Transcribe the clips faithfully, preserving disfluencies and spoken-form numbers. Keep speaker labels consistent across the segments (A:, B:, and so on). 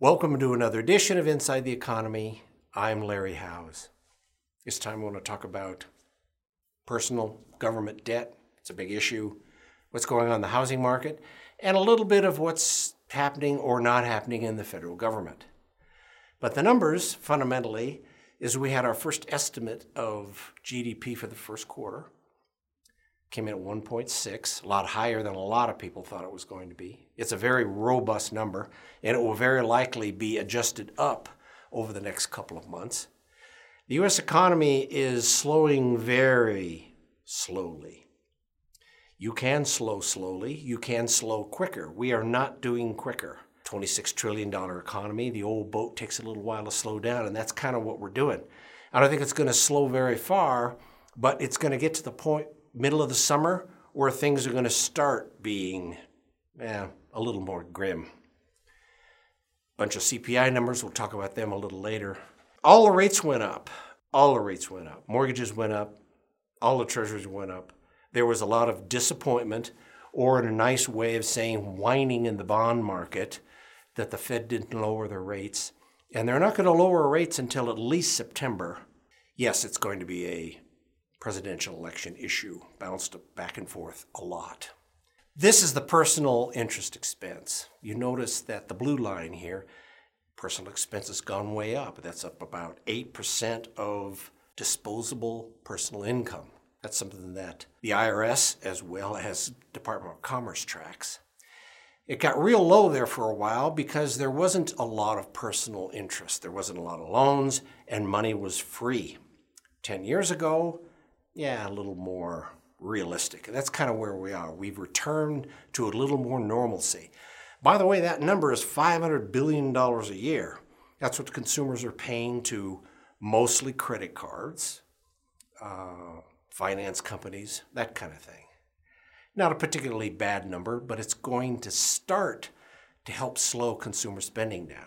A: Welcome to another edition of Inside the Economy. I'm Larry Howes. This time I want to talk about personal government debt. It's a big issue. What's going on in the housing market, and a little bit of what's happening or not happening in the federal government. But the numbers, fundamentally, is we had our first estimate of G D P for the first quarter. Came in at one point six, a lot higher than a lot of people thought it was going to be. It's a very robust number, and it will very likely be adjusted up over the next couple of months. The U S economy is slowing very slowly. You can slow slowly, you can slow quicker. We are not doing quicker. twenty-six trillion dollars economy, the old boat takes a little while to slow down, and that's kind of what we're doing. I don't think it's going to slow very far, but it's going to get to the point middle of the summer where things are going to start being eh, a little more grim. Bunch of C P I numbers, we'll talk about them a little later. All the rates went up. All the rates went up. Mortgages went up. All the treasuries went up. There was a lot of disappointment, or in a nice way of saying, whining in the bond market that the Fed didn't lower their rates. And they're not going to lower rates until at least September. Yes, it's going to be a presidential election issue, bounced back and forth a lot. This is the personal interest expense. You notice that the blue line here, personal expense has gone way up. That's up about eight percent of disposable personal income. That's something that the I R S as well as Department of Commerce tracks. It got real low there for a while because there wasn't a lot of personal interest. There wasn't a lot of loans, and money was free. Ten years ago, yeah, a little more realistic. That's kind of where we are. We've returned to a little more normalcy. By the way, that number is five hundred billion dollars a year. That's what consumers are paying to mostly credit cards, uh, finance companies, that kind of thing. Not a particularly bad number, but it's going to start to help slow consumer spending down.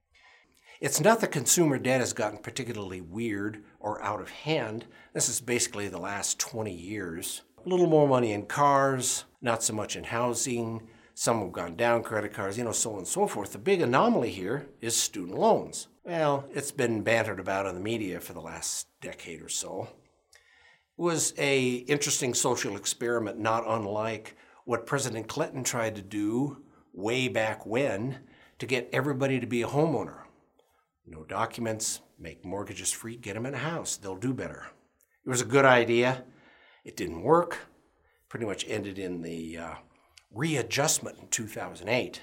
A: It's not that consumer debt has gotten particularly weird or out of hand. This is basically the last twenty years. A little more money in cars, not so much in housing. Some have gone down credit cards, you know, so on and so forth. The big anomaly here is student loans. Well, it's been bantered about in the media for the last decade or so. It was an interesting social experiment, not unlike what President Clinton tried to do way back when to get everybody to be a homeowner. No documents, make mortgages free, get them in a house. They'll do better. It was a good idea. It didn't work. Pretty much ended in the uh, readjustment in two thousand eight.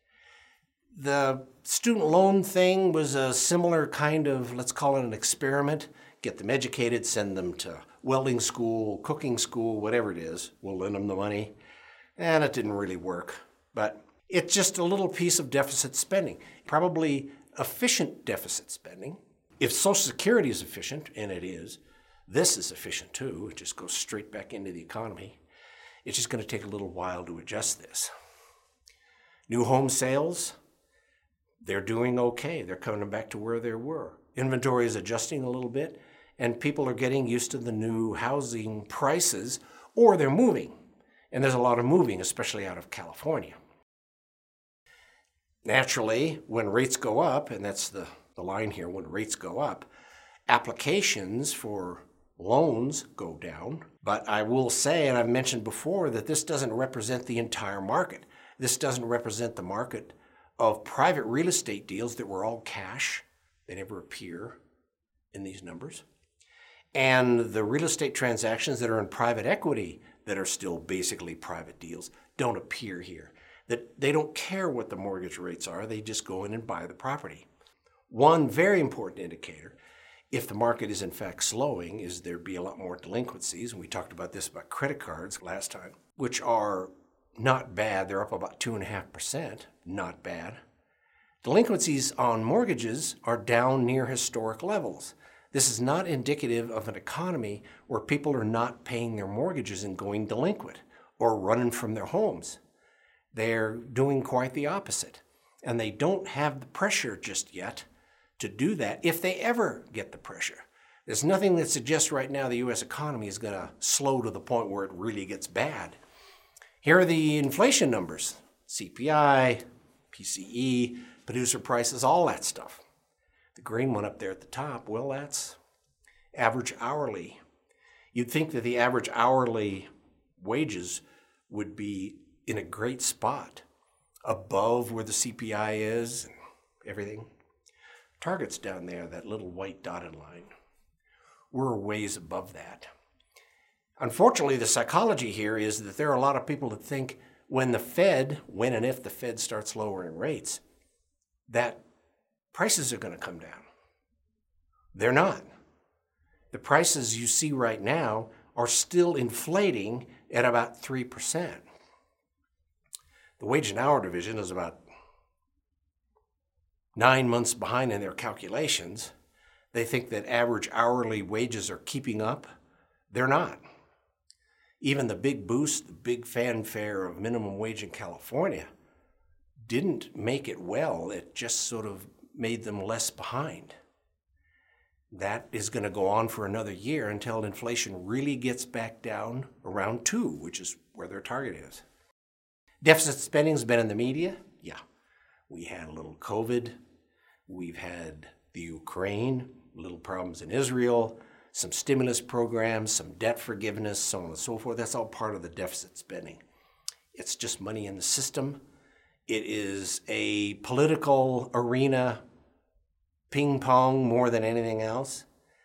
A: The student loan thing was a similar kind of, let's call it an experiment. Get them educated, send them to welding school, cooking school, whatever it is. We'll lend them the money. And it didn't really work. But it's just a little piece of deficit spending. Probably efficient deficit spending. If Social Security is efficient, and it is, this is efficient too. It just goes straight back into the economy. It's just going to take a little while to adjust this. New home sales, they're doing okay. They're coming back to where they were. Inventory is adjusting a little bit, and people are getting used to the new housing prices, or they're moving. And there's a lot of moving, especially out of California. Naturally, when rates go up, and that's the, the line here, when rates go up, applications for loans go down. But I will say, and I've mentioned before, that this doesn't represent the entire market. This doesn't represent the market of private real estate deals that were all cash. They never appear in these numbers. And the real estate transactions that are in private equity that are still basically private deals don't appear here. That they don't care what the mortgage rates are, they just go in and buy the property. One very important indicator, if the market is in fact slowing, is there'd be a lot more delinquencies, and we talked about this about credit cards last time, which are not bad. They're up about two point five percent, not bad. Delinquencies on mortgages are down near historic levels. This is not indicative of an economy where people are not paying their mortgages and going delinquent or running from their homes. They're doing quite the opposite. And they don't have the pressure just yet to do that if they ever get the pressure. There's nothing that suggests right now the U S economy is going to slow to the point where it really gets bad. Here are the inflation numbers. C P I, P C E, producer prices, all that stuff. The green one up there at the top, well, that's average hourly. You'd think that the average hourly wages would be in a great spot, above where the C P I is and everything. Target's down there, that little white dotted line. We're a ways above that. Unfortunately, the psychology here is that there are a lot of people that think when the Fed, when and if the Fed starts lowering rates, that prices are going to come down. They're not. The prices you see right now are still inflating at about three percent. The wage and hour division is about nine months behind in their calculations. They think that average hourly wages are keeping up. They're not. Even the big boost, the big fanfare of minimum wage in California didn't make it well. It just sort of made them less behind. That is going to go on for another year until inflation really gets back down around two, which is where their target is. Deficit spending's been in the media. Yeah, we had a little COVID. We've had the Ukraine, little problems in Israel, some stimulus programs, some debt forgiveness, so on and so forth. That's all part of the deficit spending. It's just money in the system. It is a political arena ping pong more than anything else.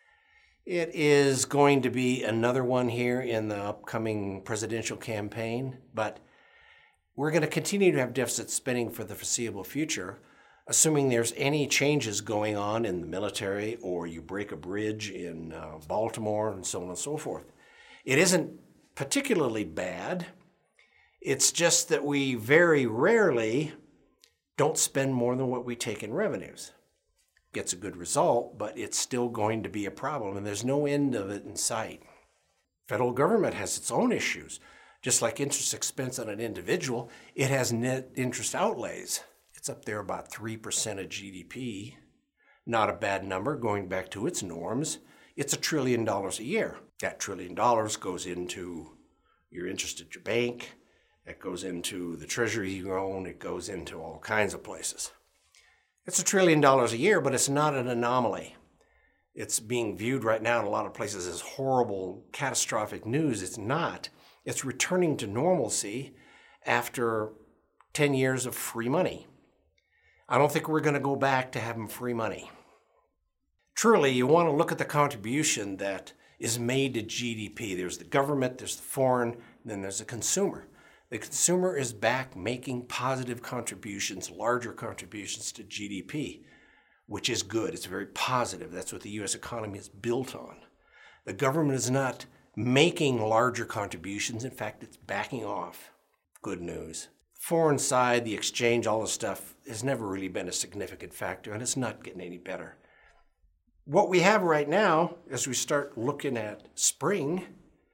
A: It is going to be another one here in the upcoming presidential campaign, but we're going to continue to have deficit spending for the foreseeable future, assuming there's any changes going on in the military or you break a bridge in uh, Baltimore and so on and so forth. It isn't particularly bad. It's just that we very rarely don't spend more than what we take in revenues. Gets a good result, but it's still going to be a problem, and there's no end of it in sight. Federal government has its own issues. Just like interest expense on an individual, it has net interest outlays. It's up there about three percent of G D P. Not a bad number going back to its norms. It's a trillion dollars a year. That trillion dollars goes into your interest at your bank. It goes into the treasury you own. It goes into all kinds of places. It's a trillion dollars a year, but it's not an anomaly. It's being viewed right now in a lot of places as horrible, catastrophic news. It's not. It's returning to normalcy after ten years of free money. I don't think we're going to go back to having free money. Truly, you want to look at the contribution that is made to G D P. There's the government, there's the foreign, then there's the consumer. The consumer is back making positive contributions, larger contributions to G D P, which is good. It's very positive. That's what the U S economy is built on. The government is not making larger contributions. In fact, it's backing off. Good news. Foreign side, the exchange, all this stuff has never really been a significant factor, and it's not getting any better. What we have right now, as we start looking at spring,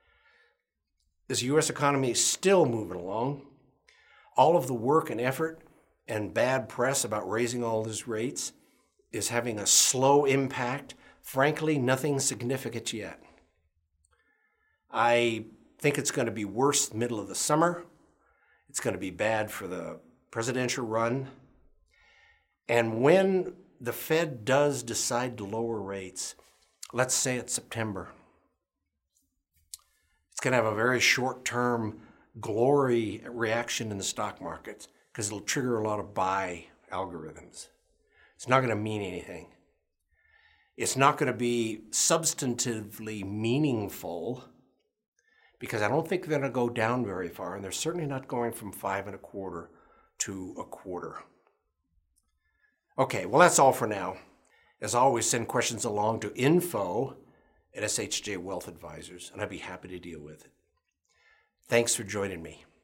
A: is the U S economy is still moving along. All of the work and effort and bad press about raising all these rates is having a slow impact. Frankly, nothing significant yet. I think it's going to be worse middle of the summer. It's going to be bad for the presidential run. And when the Fed does decide to lower rates, let's say it's September, it's going to have a very short-term glory reaction in the stock markets because it'll trigger a lot of buy algorithms. It's not going to mean anything. It's not going to be substantively meaningful because I don't think they're going to go down very far, and they're certainly not going from five and a quarter to a quarter. Okay, well, that's all for now. As always, send questions along to info at S H J Wealth Advisors, and I'd be happy to deal with it. Thanks for joining me.